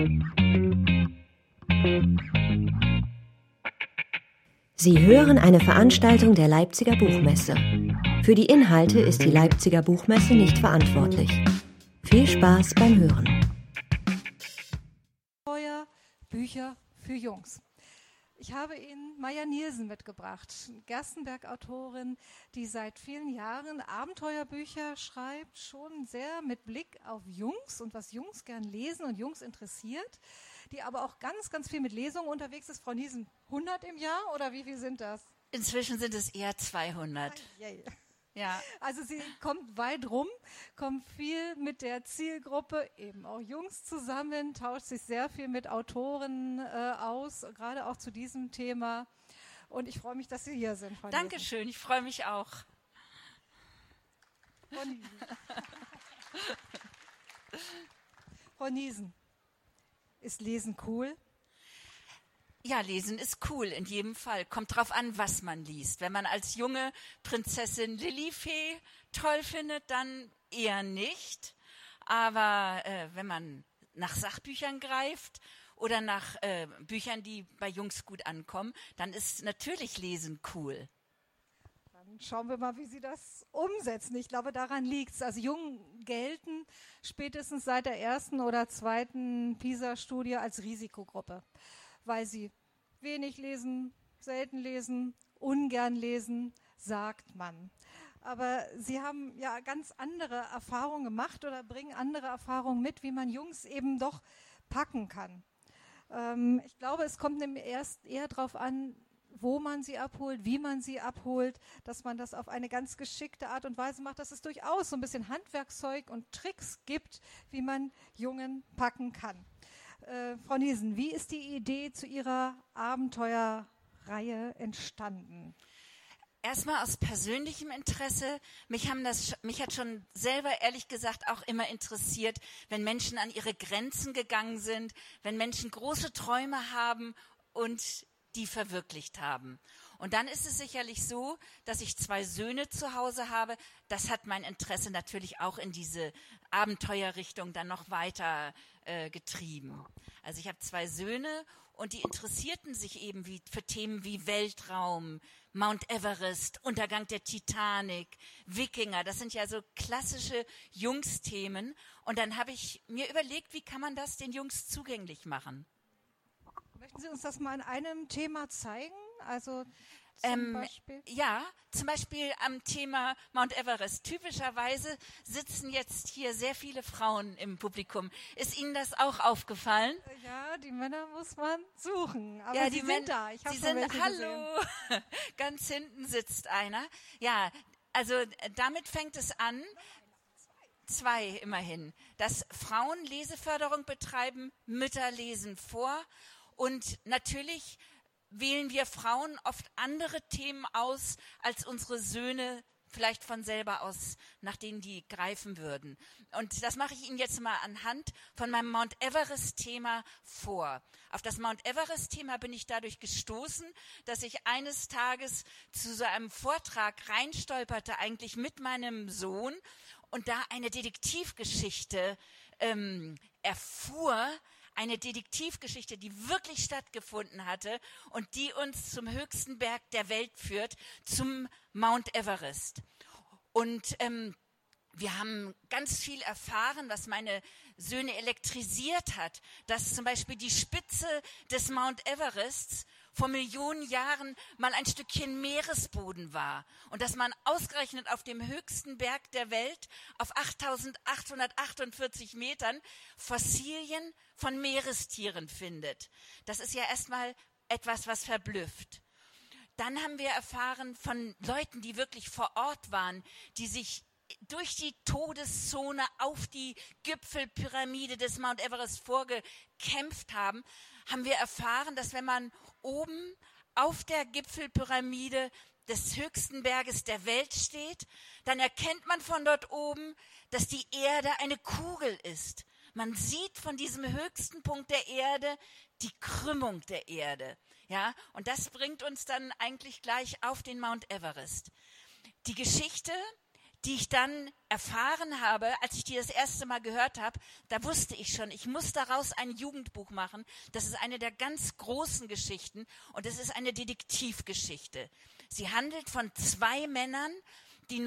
Sie hören eine Veranstaltung der Leipziger Buchmesse. Für die Inhalte ist die Leipziger Buchmesse nicht verantwortlich. Viel Spaß beim Hören. Bücher für Jungs. Ich habe Ihnen Maja Nielsen mitgebracht, Gerstenberg-Autorin, die seit vielen Jahren Abenteuerbücher schreibt, schon sehr mit Blick auf Jungs und was Jungs gern lesen und Jungs interessiert, die aber auch ganz, ganz viel mit Lesungen unterwegs ist. Frau Nielsen, 100 im Jahr oder wie viel sind das? Inzwischen sind es eher 200. Ja. Also sie kommt weit rum, kommt viel mit der Zielgruppe, eben auch Jungs zusammen, tauscht sich sehr viel mit Autoren aus, gerade auch zu diesem Thema. Und ich freue mich, dass Sie hier sind, Frau Nielsen. Dankeschön, ich freue mich auch. Frau Nielsen, ist Lesen cool? Ja, Lesen ist cool, in jedem Fall. Kommt drauf an, was man liest. Wenn man als junge Prinzessin Lilifee toll findet, dann eher nicht. Aber wenn man nach Sachbüchern greift oder nach Büchern, die bei Jungs gut ankommen, dann ist natürlich Lesen cool. Dann schauen wir mal, wie Sie das umsetzen. Ich glaube, daran liegt es. Also Jungen gelten spätestens seit der ersten oder zweiten PISA-Studie als Risikogruppe, weil sie wenig lesen, selten lesen, ungern lesen, sagt man. Aber Sie haben ja ganz andere Erfahrungen gemacht oder bringen andere Erfahrungen mit, wie man Jungs eben doch packen kann. Ich glaube, es kommt nämlich erst eher darauf an, wo man sie abholt, wie man sie abholt, dass man das auf eine ganz geschickte Art und Weise macht, dass es durchaus so ein bisschen Handwerkszeug und Tricks gibt, wie man Jungen packen kann. Frau Nielsen, wie ist die Idee zu Ihrer Abenteuerreihe entstanden? Erstmal aus persönlichem Interesse. Mich hat schon selber ehrlich gesagt auch immer interessiert, wenn Menschen an ihre Grenzen gegangen sind, wenn Menschen große Träume haben und die verwirklicht haben. Und dann ist es sicherlich so, dass ich 2 Söhne zu Hause habe. Das hat mein Interesse natürlich auch in diese Abenteuerrichtung dann noch weiter getrieben. Also ich habe 2 Söhne und die interessierten sich eben für Themen wie Weltraum, Mount Everest, Untergang der Titanic, Wikinger. Das sind ja so klassische Jungsthemen. Und dann habe ich mir überlegt, wie kann man das den Jungs zugänglich machen? Möchten Sie uns das mal an einem Thema zeigen? Also zum Beispiel? Ja, zum Beispiel am Thema Mount Everest. Typischerweise sitzen jetzt hier sehr viele Frauen im Publikum. Ist Ihnen das auch aufgefallen? Ja, die Männer muss man suchen. Aber ja, Sie sind da. Ich habe schon welche hallo. Ganz hinten sitzt einer. Ja, also damit fängt es an. 2 immerhin. Dass Frauen Leseförderung betreiben, Mütter lesen vor. Und natürlich wählen wir Frauen oft andere Themen aus, als unsere Söhne vielleicht von selber aus, nach denen die greifen würden. Und das mache ich Ihnen jetzt mal anhand von meinem Mount Everest-Thema vor. Auf das Mount Everest-Thema bin ich dadurch gestoßen, dass ich eines Tages zu so einem Vortrag reinstolperte, eigentlich mit meinem Sohn, und da eine Detektivgeschichte erfuhr, eine Detektivgeschichte, die wirklich stattgefunden hatte und die uns zum höchsten Berg der Welt führt, zum Mount Everest. Und wir haben ganz viel erfahren, was meine Söhne elektrisiert hat, dass zum Beispiel die Spitze des Mount Everests vor Millionen Jahren mal ein Stückchen Meeresboden war und dass man ausgerechnet auf dem höchsten Berg der Welt auf 8.848 Metern Fossilien von Meerestieren findet. Das ist ja erstmal etwas, was verblüfft. Dann haben wir erfahren von Leuten, die wirklich vor Ort waren, die sich durch die Todeszone auf die Gipfelpyramide des Mount Everest vorgekämpft haben, haben wir erfahren, dass wenn man oben auf der Gipfelpyramide des höchsten Berges der Welt steht, dann erkennt man von dort oben, dass die Erde eine Kugel ist. Man sieht von diesem höchsten Punkt der Erde die Krümmung der Erde. Ja, und das bringt uns dann eigentlich gleich auf den Mount Everest. Die Geschichte, die ich dann erfahren habe, als ich die das erste Mal gehört habe, da wusste ich schon, ich muss daraus ein Jugendbuch machen. Das ist eine der ganz großen Geschichten und es ist eine Detektivgeschichte. Sie handelt von 2 Männern, die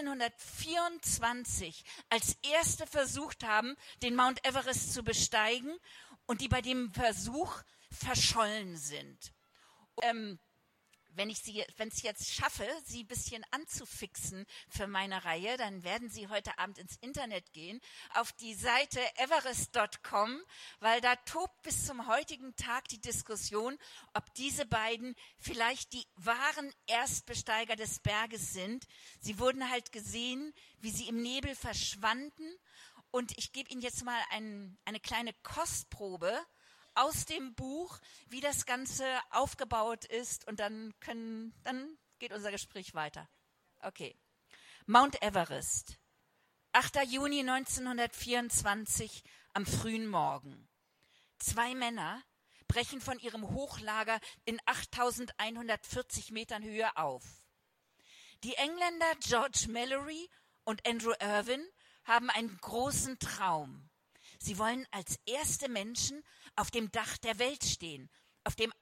1924 als erste versucht haben, den Mount Everest zu besteigen und die bei dem Versuch verschollen sind. Wenn ich es jetzt schaffe, Sie ein bisschen anzufixen für meine Reihe, dann werden Sie heute Abend ins Internet gehen, auf die Seite everest.com, weil da tobt bis zum heutigen Tag die Diskussion, ob diese beiden vielleicht die wahren Erstbesteiger des Berges sind. Sie wurden halt gesehen, wie sie im Nebel verschwanden. Und ich gebe Ihnen jetzt mal eine kleine Kostprobe aus dem Buch, wie das Ganze aufgebaut ist und dann geht unser Gespräch weiter. Okay. Mount Everest. 8. Juni 1924 am frühen Morgen. 2 Männer brechen von ihrem Hochlager in 8.140 Metern Höhe auf. Die Engländer George Mallory und Andrew Irwin haben einen großen Traum. Sie wollen als erste Menschen auf dem Dach der Welt stehen, auf dem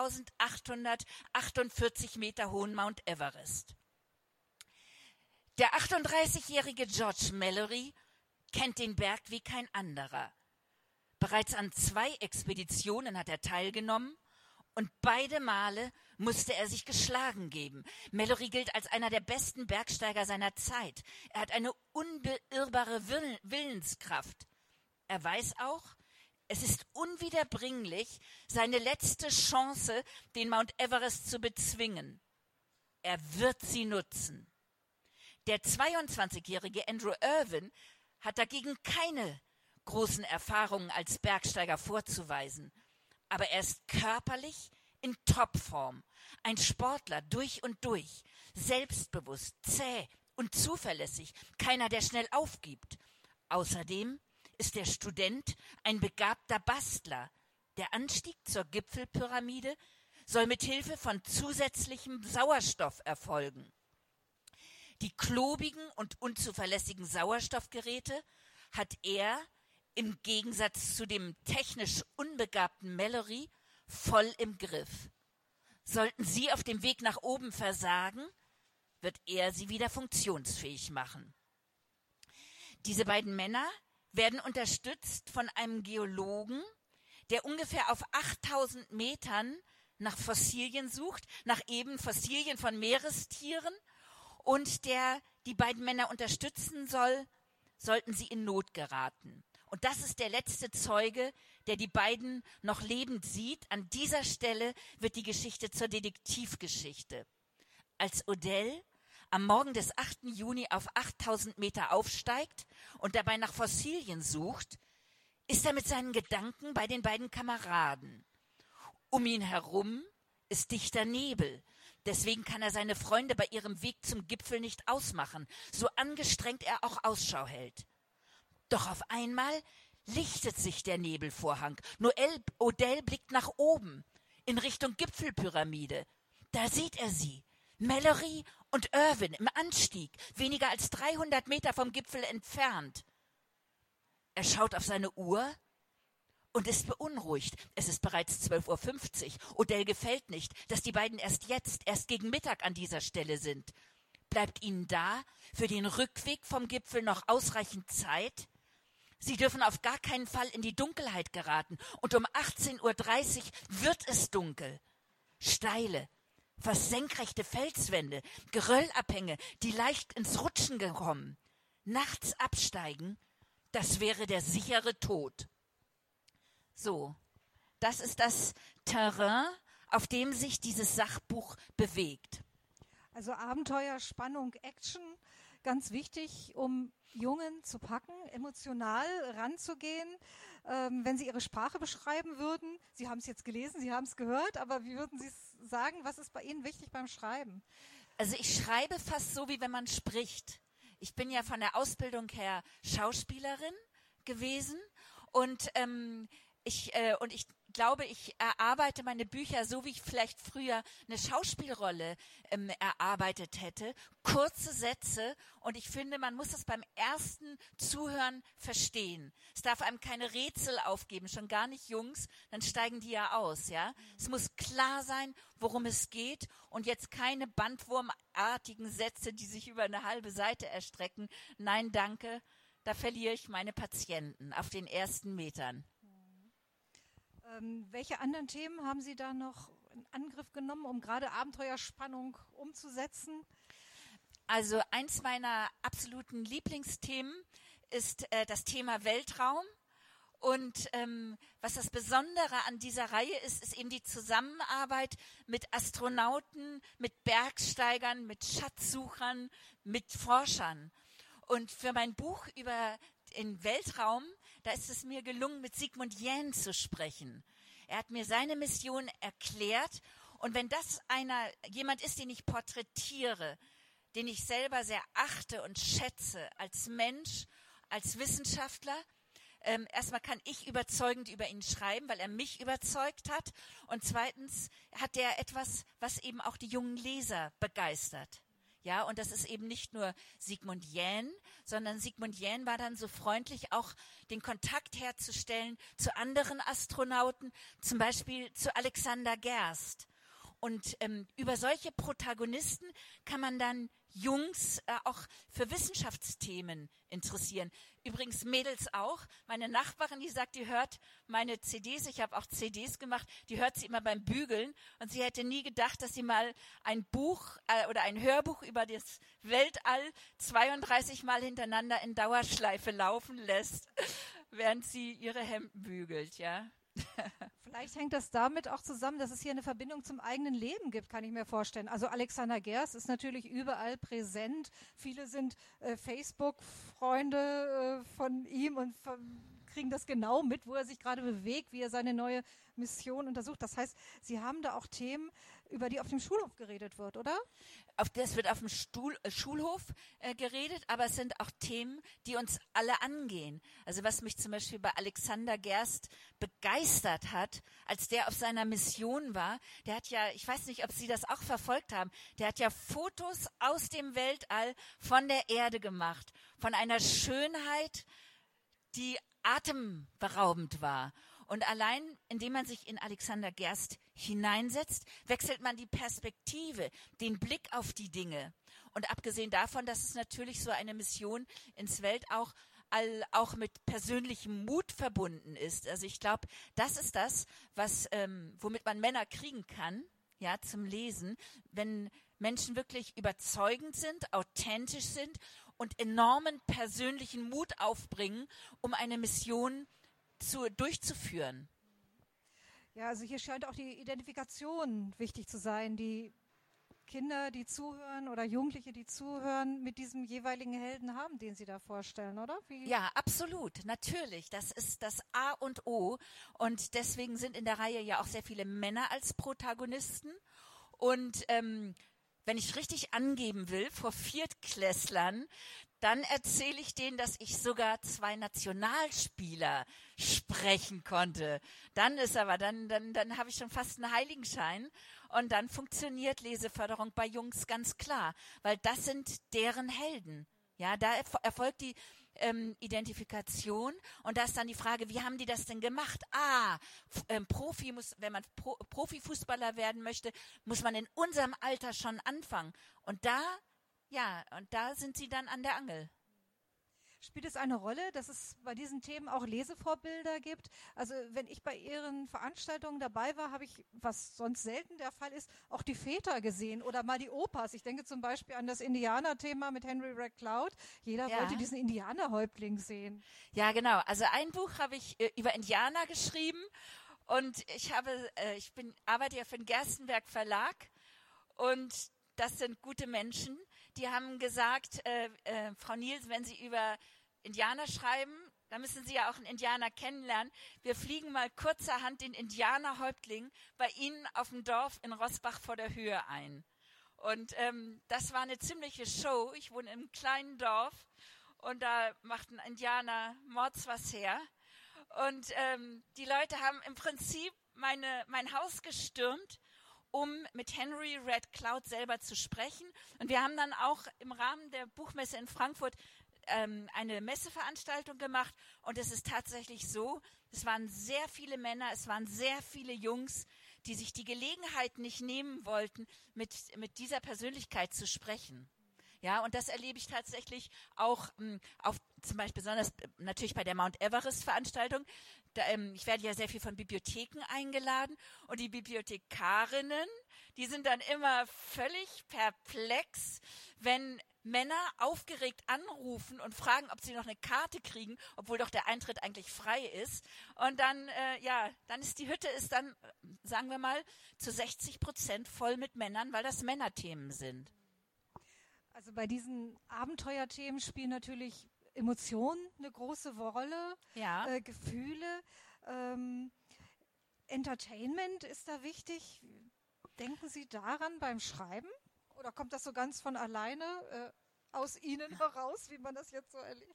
8.848 Meter hohen Mount Everest. Der 38-jährige George Mallory kennt den Berg wie kein anderer. Bereits an 2 Expeditionen hat er teilgenommen und beide Male musste er sich geschlagen geben. Mallory gilt als einer der besten Bergsteiger seiner Zeit. Er hat eine unbeirrbare Willenskraft. Er weiß auch, es ist unwiederbringlich seine letzte Chance, den Mount Everest zu bezwingen. Er wird sie nutzen. Der 22-jährige Andrew Irwin hat dagegen keine großen Erfahrungen als Bergsteiger vorzuweisen. Aber er ist körperlich in Topform. Ein Sportler durch und durch, selbstbewusst, zäh und zuverlässig. Keiner, der schnell aufgibt. Außerdem ist der Student ein begabter Bastler. Der Anstieg zur Gipfelpyramide soll mit Hilfe von zusätzlichem Sauerstoff erfolgen. Die klobigen und unzuverlässigen Sauerstoffgeräte hat er im Gegensatz zu dem technisch unbegabten Mallory voll im Griff. Sollten sie auf dem Weg nach oben versagen, wird er sie wieder funktionsfähig machen. Diese beiden Männer werden unterstützt von einem Geologen, der ungefähr auf 8.000 Metern nach Fossilien sucht, nach eben Fossilien von Meerestieren und der die beiden Männer unterstützen soll, sollten sie in Not geraten. Und das ist der letzte Zeuge, der die beiden noch lebend sieht. An dieser Stelle wird die Geschichte zur Detektivgeschichte. Als Odell am Morgen des 8. Juni auf 8.000 Meter aufsteigt und dabei nach Fossilien sucht, ist er mit seinen Gedanken bei den beiden Kameraden. Um ihn herum ist dichter Nebel. Deswegen kann er seine Freunde bei ihrem Weg zum Gipfel nicht ausmachen, so angestrengt er auch Ausschau hält. Doch auf einmal lichtet sich der Nebelvorhang. Odell blickt nach oben, in Richtung Gipfelpyramide. Da sieht er sie, Mallory und Irwin im Anstieg, weniger als 300 Meter vom Gipfel entfernt. Er schaut auf seine Uhr und ist beunruhigt. Es ist bereits 12.50 Uhr. Odell gefällt nicht, dass die beiden erst gegen Mittag an dieser Stelle sind. Bleibt ihnen da für den Rückweg vom Gipfel noch ausreichend Zeit? Sie dürfen auf gar keinen Fall in die Dunkelheit geraten. Und um 18.30 Uhr wird es dunkel. Steile, fast senkrechte Felswände, Geröllabhänge, die leicht ins Rutschen kommen. Nachts absteigen, das wäre der sichere Tod. So, das ist das Terrain, auf dem sich dieses Sachbuch bewegt. Also Abenteuer, Spannung, Action, ganz wichtig, um Jungen zu packen, emotional ranzugehen. Wenn Sie Ihre Sprache beschreiben würden, Sie haben es jetzt gelesen, Sie haben es gehört, aber wie würden Sie es sagen, was ist bei Ihnen wichtig beim Schreiben? Also ich schreibe fast so, wie wenn man spricht. Ich bin ja von der Ausbildung her Schauspielerin gewesen und ich glaube, ich erarbeite meine Bücher so, wie ich vielleicht früher eine Schauspielrolle erarbeitet hätte. Kurze Sätze, und ich finde, man muss es beim ersten Zuhören verstehen. Es darf einem keine Rätsel aufgeben, schon gar nicht Jungs, dann steigen die ja aus, ja. Es muss klar sein, worum es geht, und jetzt keine bandwurmartigen Sätze, die sich über eine halbe Seite erstrecken. Nein, danke, da verliere ich meine Patienten auf den ersten Metern. Welche anderen Themen haben Sie da noch in Angriff genommen, um gerade Abenteuerspannung umzusetzen? Also eins meiner absoluten Lieblingsthemen ist das Thema Weltraum. Und was das Besondere an dieser Reihe ist, ist eben die Zusammenarbeit mit Astronauten, mit Bergsteigern, mit Schatzsuchern, mit Forschern. Und für mein Buch über den Weltraum, da ist es mir gelungen, mit Sigmund Jähn zu sprechen. Er hat mir seine Mission erklärt. Und wenn das jemand ist, den ich porträtiere, den ich selber sehr achte und schätze als Mensch, als Wissenschaftler, erstmal kann ich überzeugend über ihn schreiben, weil er mich überzeugt hat. Und zweitens hat er etwas, was eben auch die jungen Leser begeistert. Ja, und das ist eben nicht nur Sigmund Jähn, sondern Sigmund Jähn war dann so freundlich, auch den Kontakt herzustellen zu anderen Astronauten, zum Beispiel zu Alexander Gerst. Und über solche Protagonisten kann man dann Jungs auch für Wissenschaftsthemen interessieren. Übrigens Mädels auch. Meine Nachbarin, die sagt, die hört meine CDs, ich habe auch CDs gemacht, die hört sie immer beim Bügeln, und sie hätte nie gedacht, dass sie mal ein Buch oder ein Hörbuch über das Weltall 32 Mal hintereinander in Dauerschleife laufen lässt, während sie ihre Hemden bügelt, ja. Vielleicht hängt das damit auch zusammen, dass es hier eine Verbindung zum eigenen Leben gibt, kann ich mir vorstellen. Also Alexander Gerst ist natürlich überall präsent. Viele sind Facebook-Freunde von ihm und kriegen das genau mit, wo er sich gerade bewegt, wie er seine neue Mission untersucht. Das heißt, Sie haben da auch Themen, über die auf dem Schulhof geredet wird, oder? Das wird auf dem Schulhof geredet, aber es sind auch Themen, die uns alle angehen. Also was mich zum Beispiel bei Alexander Gerst begeistert hat, als der auf seiner Mission war, der hat ja, ich weiß nicht, ob Sie das auch verfolgt haben, der hat ja Fotos aus dem Weltall von der Erde gemacht, von einer Schönheit, die atemberaubend war. Und allein, indem man sich in Alexander Gerst hineinsetzt, wechselt man die Perspektive, den Blick auf die Dinge. Und abgesehen davon, dass es natürlich so eine Mission ins Weltall auch mit persönlichem Mut verbunden ist. Also ich glaube, das ist das, womit man Männer kriegen kann, ja, zum Lesen, wenn Menschen wirklich überzeugend sind, authentisch sind und enormen persönlichen Mut aufbringen, um eine Mission durchzuführen. Ja, also hier scheint auch die Identifikation wichtig zu sein. Die Kinder, die zuhören, oder Jugendliche, die zuhören, mit diesem jeweiligen Helden haben, den Sie da vorstellen, oder? Ja, absolut, natürlich. Das ist das A und O. Und deswegen sind in der Reihe ja auch sehr viele Männer als Protagonisten. Und wenn ich richtig angeben will, vor Viertklässlern, dann erzähle ich denen, dass ich sogar 2 Nationalspieler sprechen konnte. Dann habe ich schon fast einen Heiligenschein, und dann funktioniert Leseförderung bei Jungs ganz klar, weil das sind deren Helden. Ja, da erfolgt die Identifikation, und da ist dann die Frage, wie haben die das denn gemacht? Wenn man Profifußballer werden möchte, muss man in unserem Alter schon anfangen. Und da sind sie dann an der Angel. Spielt es eine Rolle, dass es bei diesen Themen auch Lesevorbilder gibt? Also wenn ich bei Ihren Veranstaltungen dabei war, habe ich, was sonst selten der Fall ist, auch die Väter gesehen oder mal die Opas. Ich denke zum Beispiel an das Indianer-Thema mit Henry Red Cloud. Jeder wollte diesen Indianerhäuptling sehen. Ja, genau. Also ein Buch habe ich über Indianer geschrieben, und ich arbeite ja für den Gerstenberg Verlag, und das sind gute Menschen. Die haben gesagt, Frau Niels, wenn Sie über Indianer schreiben, dann müssen Sie ja auch einen Indianer kennenlernen. Wir fliegen mal kurzerhand den Indianerhäuptling bei Ihnen auf dem Dorf in Roßbach vor der Höhe ein. Und das war eine ziemliche Show. Ich wohne im kleinen Dorf, und da macht ein Indianer Mords was her. Und die Leute haben im Prinzip mein Haus gestürmt, um mit Henry Red Cloud selber zu sprechen. Und wir haben dann auch im Rahmen der Buchmesse in Frankfurt eine Messeveranstaltung gemacht. Und es ist tatsächlich so, es waren sehr viele Männer, es waren sehr viele Jungs, die sich die Gelegenheit nicht nehmen wollten, mit dieser Persönlichkeit zu sprechen. Ja, und das erlebe ich tatsächlich auch zum Beispiel besonders natürlich bei der Mount Everest Veranstaltung. Ich werde ja sehr viel von Bibliotheken eingeladen und die Bibliothekarinnen, die sind dann immer völlig perplex, wenn Männer aufgeregt anrufen und fragen, ob sie noch eine Karte kriegen, obwohl doch der Eintritt eigentlich frei ist. Und dann, dann ist die Hütte dann, sagen wir mal, zu 60% voll mit Männern, weil das Männerthemen sind. Also bei diesen Abenteuerthemen spielen natürlich Emotionen eine große Rolle, ja. Gefühle. Entertainment ist da wichtig. Denken Sie daran beim Schreiben? Oder kommt das so ganz von alleine aus Ihnen heraus, wie man das jetzt so erlebt?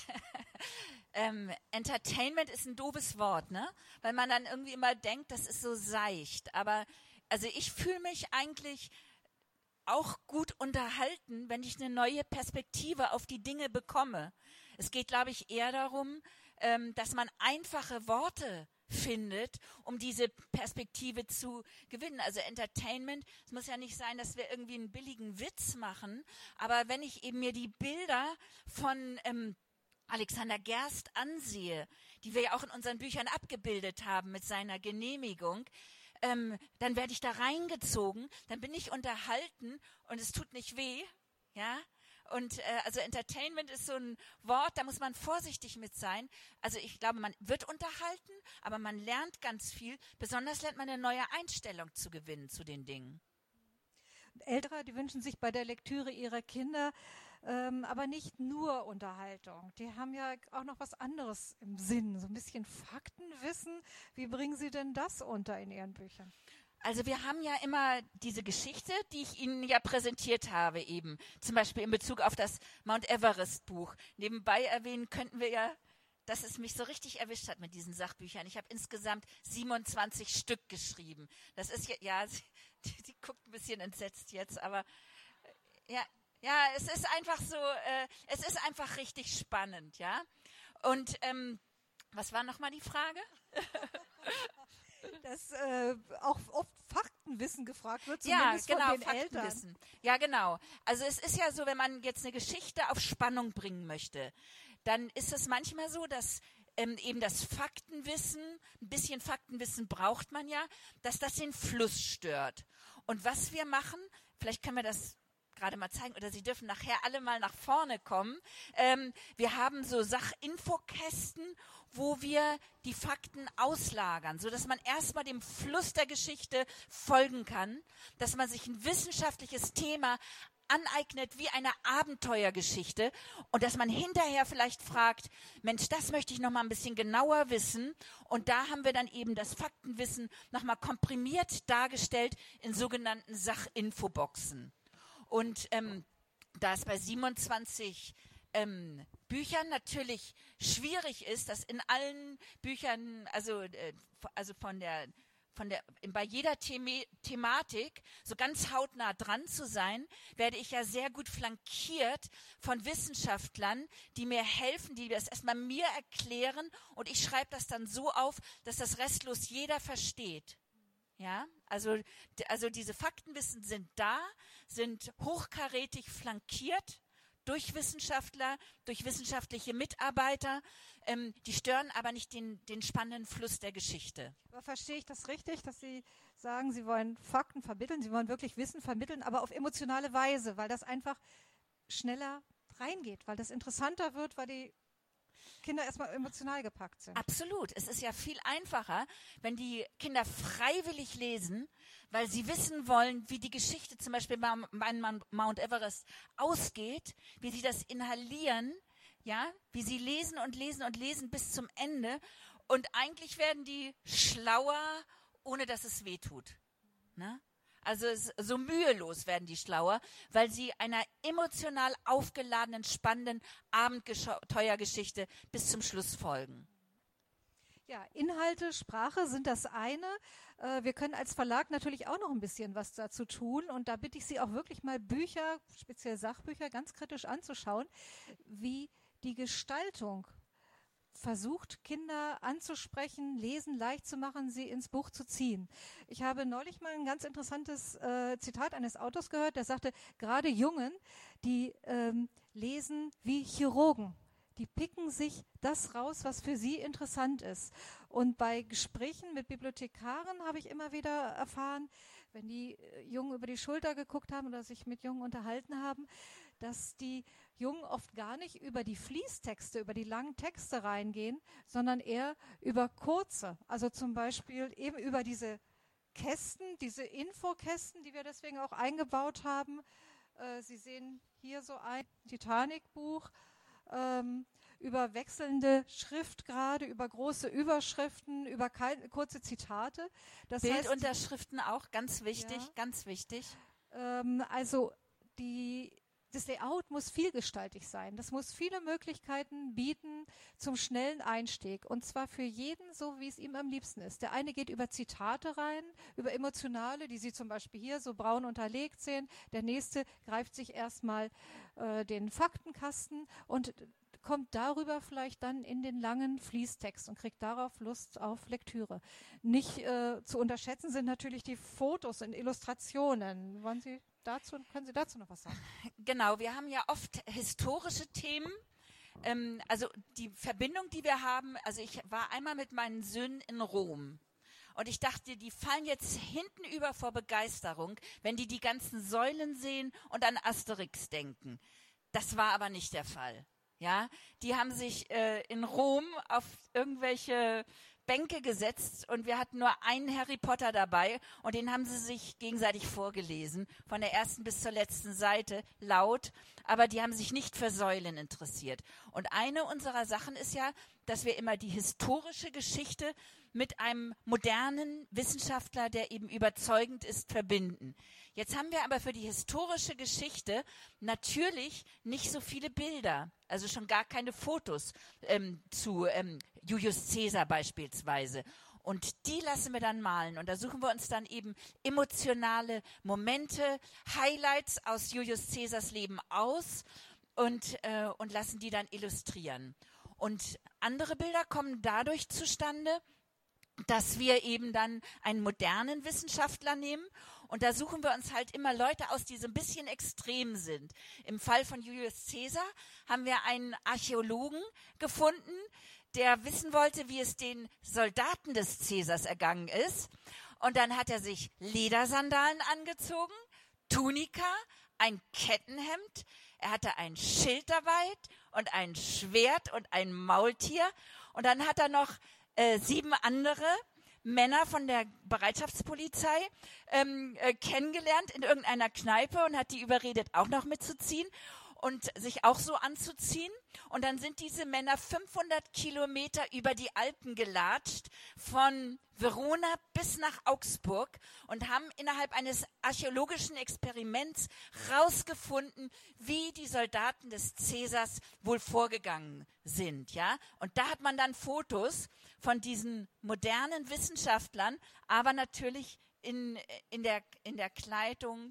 Entertainment ist ein doofes Wort, ne? Weil man dann irgendwie immer denkt, das ist so seicht. Aber also ich fühle mich eigentlich auch gut unterhalten, wenn ich eine neue Perspektive auf die Dinge bekomme. Es geht, glaube ich, eher darum, dass man einfache Worte findet, um diese Perspektive zu gewinnen. Also Entertainment, es muss ja nicht sein, dass wir irgendwie einen billigen Witz machen, aber wenn ich eben mir die Bilder von Alexander Gerst ansehe, die wir ja auch in unseren Büchern abgebildet haben mit seiner Genehmigung, dann werde ich da reingezogen, dann bin ich unterhalten und es tut nicht weh, ja. Und also Entertainment ist so ein Wort, da muss man vorsichtig mit sein. Also ich glaube, man wird unterhalten, aber man lernt ganz viel. Besonders lernt man eine neue Einstellung zu gewinnen zu den Dingen. Eltern, die wünschen sich bei der Lektüre ihrer Kinder aber nicht nur Unterhaltung. Die haben ja auch noch was anderes im Sinn, so ein bisschen Faktenwissen. Wie bringen Sie denn das unter in Ihren Büchern? Also wir haben ja immer diese Geschichte, die ich Ihnen ja präsentiert habe eben, zum Beispiel in Bezug auf das Mount Everest Buch. Nebenbei erwähnen könnten wir ja, dass es mich so richtig erwischt hat mit diesen Sachbüchern. Ich habe insgesamt 27 Stück geschrieben. Das ist ja, die guckt ein bisschen entsetzt jetzt, aber ja, es ist einfach so, es ist einfach richtig spannend, ja. Und was war nochmal die Frage? Dass auch oft Faktenwissen gefragt wird, zumindest ja, genau, von den Faktenwissen. Eltern. Ja, genau. Also es ist ja so, wenn man jetzt eine Geschichte auf Spannung bringen möchte, dann ist es manchmal so, dass eben das Faktenwissen, ein bisschen Faktenwissen braucht man ja, dass das den Fluss stört. Und was wir machen, vielleicht können wir das gerade mal zeigen, oder Sie dürfen nachher alle mal nach vorne kommen. Wir haben so Sachinfokästen, wo wir die Fakten auslagern, sodass man erstmal dem Fluss der Geschichte folgen kann, dass man sich ein wissenschaftliches Thema aneignet wie eine Abenteuergeschichte und dass man hinterher vielleicht fragt, Mensch, das möchte ich noch mal ein bisschen genauer wissen, und da haben wir dann eben das Faktenwissen noch mal komprimiert dargestellt in sogenannten Sachinfoboxen. Und da es bei 27 Büchern natürlich schwierig ist, dass in allen Büchern, also bei jeder Thematik so ganz hautnah dran zu sein, werde ich ja sehr gut flankiert von Wissenschaftlern, die mir helfen, die das erstmal mir erklären, und ich schreibe das dann so auf, dass das restlos jeder versteht. Ja, also diese Faktenwissen sind da, sind hochkarätig flankiert durch Wissenschaftler, durch wissenschaftliche Mitarbeiter. Die stören aber nicht den spannenden Fluss der Geschichte. Aber verstehe ich das richtig, dass Sie sagen, Sie wollen Fakten vermitteln, Sie wollen wirklich Wissen vermitteln, aber auf emotionale Weise, weil das einfach schneller reingeht, weil das interessanter wird, weil die Kinder erstmal emotional gepackt sind. Absolut. Es ist ja viel einfacher, wenn die Kinder freiwillig lesen, weil sie wissen wollen, wie die Geschichte zum Beispiel beim Mount Everest ausgeht, wie sie das inhalieren, ja, wie sie lesen und lesen und lesen bis zum Ende. Und eigentlich werden die schlauer, ohne dass es weh tut. Ne? Also so mühelos werden die schlauer, weil sie einer emotional aufgeladenen, spannenden Abenteuergeschichte bis zum Schluss folgen. Ja, Inhalte, Sprache sind das eine. Wir können als Verlag natürlich auch noch ein bisschen was dazu tun. Und da bitte ich Sie auch wirklich mal Bücher, speziell Sachbücher, ganz kritisch anzuschauen, wie die Gestaltung versucht, Kinder anzusprechen, lesen leicht zu machen, sie ins Buch zu ziehen. Ich habe neulich mal ein ganz interessantes Zitat eines Autors gehört, der sagte, gerade Jungen, die lesen wie Chirurgen. Die picken sich das raus, was für sie interessant ist. Und bei Gesprächen mit Bibliothekaren habe ich immer wieder erfahren, wenn die Jungen über die Schulter geguckt haben oder sich mit Jungen unterhalten haben, dass die Jungen oft gar nicht über die Fließtexte, über die langen Texte reingehen, sondern eher über kurze. Also zum Beispiel eben über diese Kästen, diese Infokästen, die wir deswegen auch eingebaut haben. Sie sehen hier so ein Titanic-Buch, über wechselnde Schriftgrade, über große Überschriften, über kurze Zitate. Das Bildunterschriften auch, ganz wichtig, ja. Ganz wichtig. Also das Layout muss vielgestaltig sein. Das muss viele Möglichkeiten bieten zum schnellen Einstieg. Und zwar für jeden so, wie es ihm am liebsten ist. Der eine geht über Zitate rein, über emotionale, die Sie zum Beispiel hier so braun unterlegt sehen. Der nächste greift sich erstmal den Faktenkasten und kommt darüber vielleicht dann in den langen Fließtext und kriegt darauf Lust auf Lektüre. Nicht zu unterschätzen sind natürlich die Fotos und Illustrationen. Können Sie dazu noch was sagen? Genau, wir haben ja oft historische Themen. Also die Verbindung, die wir haben, also ich war einmal mit meinen Söhnen in Rom. Und ich dachte, die fallen jetzt hinten über vor Begeisterung, wenn die ganzen Säulen sehen und an Asterix denken. Das war aber nicht der Fall. Ja, die haben sich in Rom auf irgendwelche Bänke gesetzt und wir hatten nur einen Harry Potter dabei und den haben sie sich gegenseitig vorgelesen, von der ersten bis zur letzten Seite, laut, aber die haben sich nicht für Säulen interessiert. Und eine unserer Sachen ist ja, dass wir immer die historische Geschichte mit einem modernen Wissenschaftler, der eben überzeugend ist, verbinden. Jetzt haben wir aber für die historische Geschichte natürlich nicht so viele Bilder, also schon gar keine Fotos zu Julius Caesar beispielsweise. Und die lassen wir dann malen. Und da suchen wir uns dann eben emotionale Momente, Highlights aus Julius Caesars Leben aus und lassen die dann illustrieren. Und andere Bilder kommen dadurch zustande, dass wir eben dann einen modernen Wissenschaftler nehmen und da suchen wir uns halt immer Leute aus, die so ein bisschen extrem sind. Im Fall von Julius Caesar haben wir einen Archäologen gefunden, der wissen wollte, wie es den Soldaten des Caesars ergangen ist. Und dann hat er sich Ledersandalen angezogen, Tunika, ein Kettenhemd, er hatte ein Schild dabei und ein Schwert und ein Maultier. Und dann hat er noch 7 andere Männer von der Bereitschaftspolizei kennengelernt in irgendeiner Kneipe und hat die überredet, auch noch mitzuziehen und sich auch so anzuziehen. Und dann sind diese Männer 500 Kilometer über die Alpen gelatscht, von Verona bis nach Augsburg und haben innerhalb eines archäologischen Experiments rausgefunden, wie die Soldaten des Caesars wohl vorgegangen sind. Ja? Und da hat man dann Fotos von diesen modernen Wissenschaftlern, aber natürlich in der Kleidung.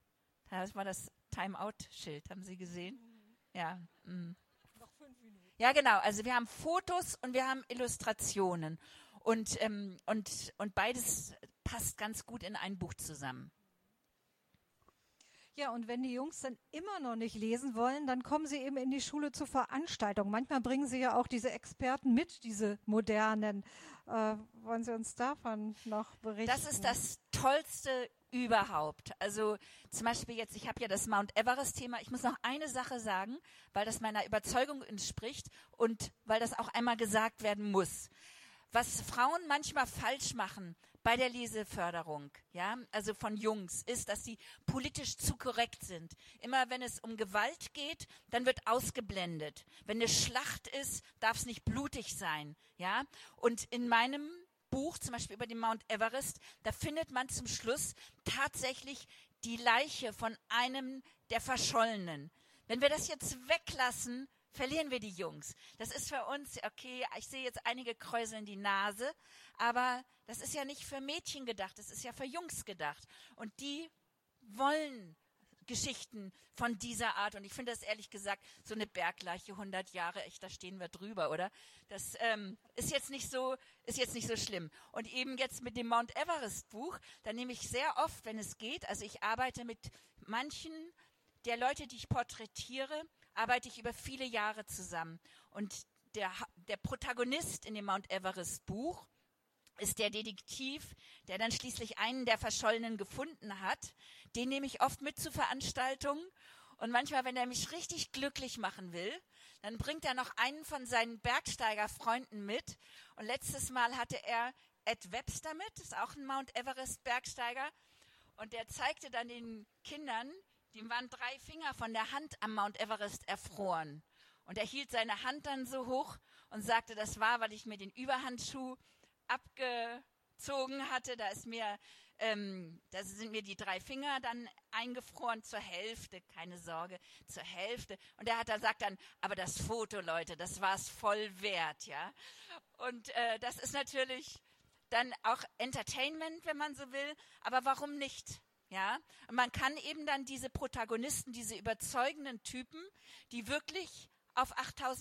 Da war das Time-Out-Schild, haben Sie gesehen? Ja. Noch 5 Minuten. Ja, genau. Also wir haben Fotos und wir haben Illustrationen. Und beides passt ganz gut in ein Buch zusammen. Ja, und wenn die Jungs dann immer noch nicht lesen wollen, dann kommen sie eben in die Schule zur Veranstaltung. Manchmal bringen sie ja auch diese Experten mit, diese modernen. Wollen Sie uns davon noch berichten? Das ist das Tollste überhaupt. Also zum Beispiel jetzt, ich habe ja das Mount Everest-Thema. Ich muss noch eine Sache sagen, weil das meiner Überzeugung entspricht und weil das auch einmal gesagt werden muss. Was Frauen manchmal falsch machen bei der Leseförderung, ja, also von Jungs, ist, dass sie politisch zu korrekt sind. Immer wenn es um Gewalt geht, dann wird ausgeblendet. Wenn eine Schlacht ist, darf es nicht blutig sein, ja. Und in meinem Buch, zum Beispiel über den Mount Everest, da findet man zum Schluss tatsächlich die Leiche von einem der Verschollenen. Wenn wir das jetzt weglassen, verlieren wir die Jungs. Das ist für uns, okay, ich sehe jetzt einige kräuseln die Nase, aber das ist ja nicht für Mädchen gedacht, das ist ja für Jungs gedacht. Und die wollen Geschichten von dieser Art. Und ich finde das ehrlich gesagt, so eine Bergleiche, 100 Jahre, echt, da stehen wir drüber, oder? Das ist jetzt nicht so schlimm. Und eben jetzt mit dem Mount Everest Buch, da nehme ich sehr oft, wenn es geht, also ich arbeite mit manchen der Leute, die ich porträtiere, arbeite ich über viele Jahre zusammen. Und der Protagonist in dem Mount Everest Buch ist der Detektiv, der dann schließlich einen der Verschollenen gefunden hat. Den nehme ich oft mit zu Veranstaltungen. Und manchmal, wenn er mich richtig glücklich machen will, dann bringt er noch einen von seinen Bergsteigerfreunden mit. Und letztes Mal hatte er Ed Webster mit, das ist auch ein Mount Everest Bergsteiger. Und der zeigte dann den Kindern, dem waren 3 Finger von der Hand am Mount Everest erfroren. Und er hielt seine Hand dann so hoch und sagte, das war, weil ich mir den Überhandschuh abgezogen hatte. Da sind mir die 3 Finger dann eingefroren zur Hälfte, keine Sorge, zur Hälfte. Und er sagt dann, aber das Foto, Leute, das war es voll wert, ja. Und das ist natürlich dann auch Entertainment, wenn man so will, aber warum nicht? Ja, und man kann eben dann diese Protagonisten, diese überzeugenden Typen, die wirklich auf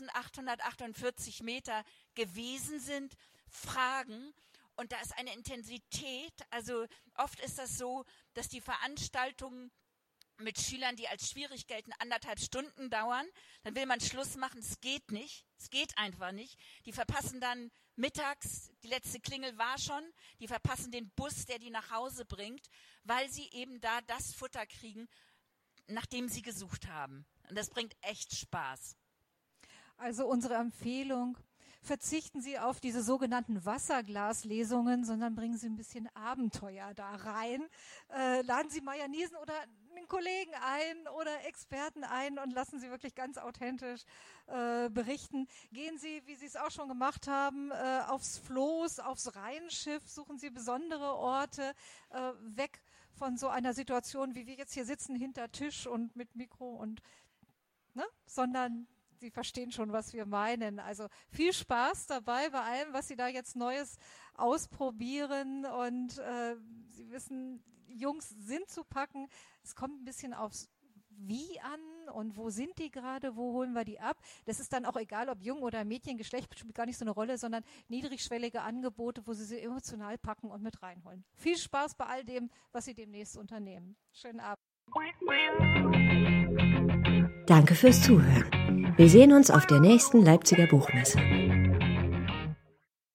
8.848 Meter gewesen sind, fragen. Und da ist eine Intensität, also oft ist das so, dass die Veranstaltungen mit Schülern, die als schwierig gelten, 1,5 Stunden dauern. Dann will man Schluss machen, es geht nicht, es geht einfach nicht. Die verpassen dann mittags, die letzte Klingel war schon, die verpassen den Bus, der die nach Hause bringt, weil sie eben da das Futter kriegen, nach dem sie gesucht haben. Und das bringt echt Spaß. Also unsere Empfehlung, verzichten Sie auf diese sogenannten Wasserglaslesungen, sondern bringen Sie ein bisschen Abenteuer da rein. Laden Sie Maya Niesen oder einen Kollegen ein oder Experten ein und lassen Sie wirklich ganz authentisch berichten. Gehen Sie, wie Sie es auch schon gemacht haben, aufs Floß, aufs Rheinschiff, suchen Sie besondere Orte, weg von so einer Situation, wie wir jetzt hier sitzen, hinter Tisch und mit Mikro und, sondern Sie verstehen schon, was wir meinen. Also viel Spaß dabei bei allem, was Sie da jetzt Neues ausprobieren. Und Sie wissen, Jungs sind zu packen. Es kommt ein bisschen aufs Wie an und wo sind die gerade, wo holen wir die ab. Das ist dann auch egal, ob Jung oder Mädchen, Geschlecht spielt gar nicht so eine Rolle, sondern niedrigschwellige Angebote, wo Sie emotional packen und mit reinholen. Viel Spaß bei all dem, was Sie demnächst unternehmen. Schönen Abend. Danke fürs Zuhören. Wir sehen uns auf der nächsten Leipziger Buchmesse.